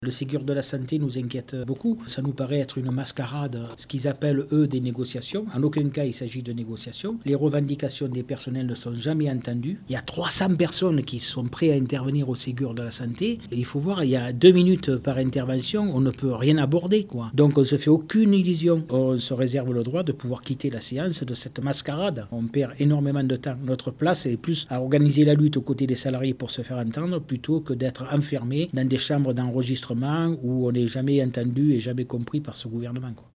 Le Ségur de la santé nous inquiète beaucoup. Ça nous paraît être une mascarade, ce qu'ils appellent eux des négociations. En aucun cas il s'agit de négociations. Les revendications des personnels ne sont jamais entendues. Il y a 300 personnes qui sont prêtes à intervenir au Ségur de la santé. Et il faut voir, il y a 2 minutes par intervention, on ne peut rien aborder, quoi. Donc on ne se fait aucune illusion. On se réserve le droit de pouvoir quitter la séance de cette mascarade. On perd énormément de temps. Notre place est plus à organiser la lutte aux côtés des salariés pour se faire entendre plutôt que d'être enfermé dans des chambres d'enregistrement où on n'est jamais entendu et jamais compris par ce gouvernement, quoi.